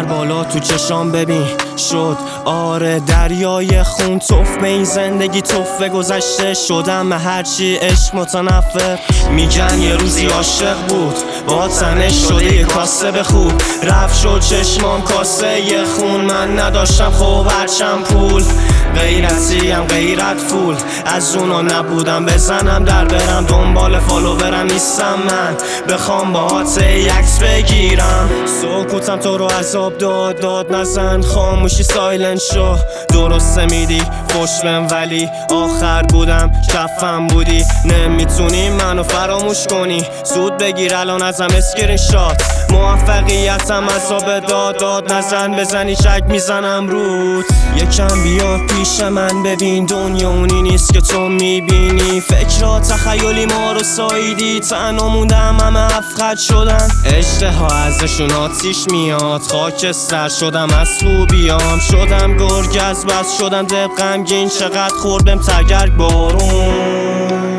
بالا تو چشام ببین شد آره دریای خون توف به این زندگی توف به گذشته شدم هرچی عشق متنفر میگن یه روزی عاشق بود با تنش شده یه کاسه به خوب رفت شد چشمام کاسه یه خون من نداشتم خب هرچم پول غیرتیم غیرت فول از اونا نبودم بزنم در برم دنبال فالوورم نیستم من بخوام باهات یکس بگیرم سکوتم تو رو عذاب داد نزن خاموشی سایلنت شو درسته میدی فشلم ولی آخر بودم کفم بودی نمیتونی منو فراموش کنی زود بگیر الان ازم اسکرین شات موفقیتم عذاب داد نزن بزنی چک میزنم رود یکم بیا پیش من ببین دنیا اونی نیست که تو میبینی فکرها تخیلی ما رو ساییدی تنها موندم همه افقد شدن اشتها ازشون آتیش میاد خاکستر شدم از خوبیام شدم گرگ از بس شدم دل غمگین چقدر خوردم تگرگ بارون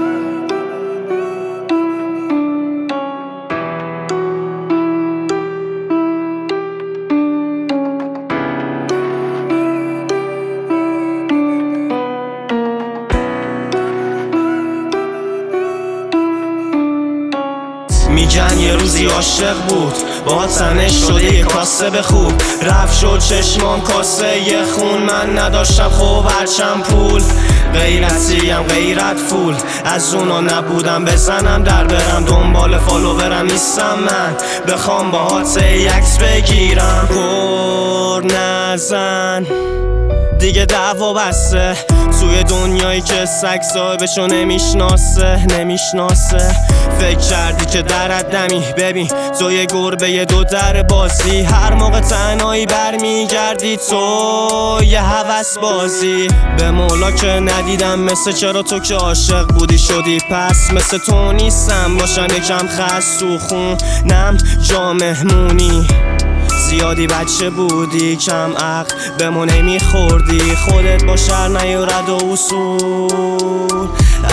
میگن یه روزی عاشق بود با تنش شده یه کاسه به خوب رفت شد چشمام کاسه یه خون من نداشتم خب هرچم پول غیرتیم غیرت فول از اونا نبودم بزنم در برم دنبال فالوورم نیستم من بخوام باهات یکس بگیرم پر نزن دیگه دعوا بسته توی دنیایی که سگ صاحبشو نمیشناسه فکر کردی که درت دمی ببین تو یه گربه یه دو در بازی هر موقع تنهایی برمیگردی تو یه هوس بازی به مولا که ندیدم مثل چرا تو که عاشق بودی شدی پس مثل تو نیستم باشم یکم خست تو خونم جا مهمونی زیادی بچه بودی کم عقل به ما نمیخوردی خودت با شر نیو رد و اصول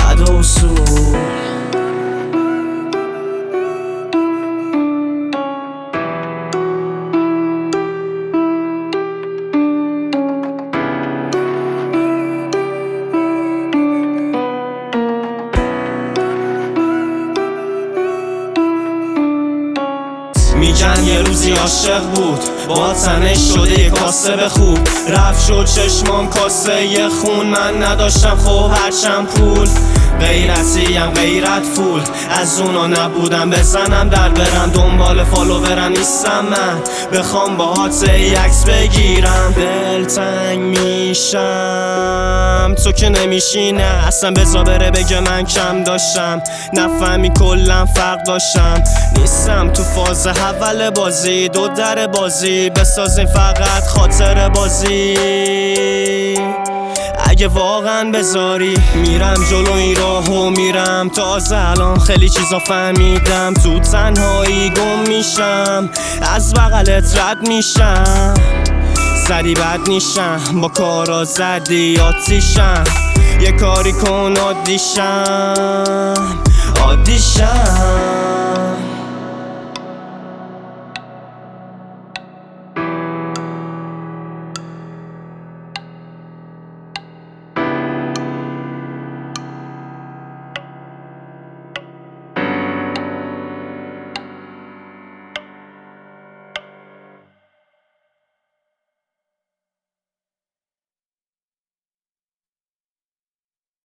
میگن یه روزی عاشق بود با تنش شده یه کاسه به خوب رفت شد چشمام کاسه یه خون من نداشتم خب هرچم پول غیرتیم غیرت فول از اونا نبودم بزنم در برم دنبال فالوورم نیستم من بخوام باهات یکس بگیرم دلتنگ میشم تو که نمیشی نه اصلا بزا بره بگه من کم داشتم نفهمی کلم فرق داشتم نیستم تو فاز اول بازی دو در بازی بسازیم فقط خاطر بازی اگه واقعا بذاری میرم جلو این راهو میرم تازه الان خیلی چیزا فهمیدم تو تنهایی گم میشم از بغلت رد میشم زدی بد نیشم با کارا زدی آتیشم یه کاری کن عادیشم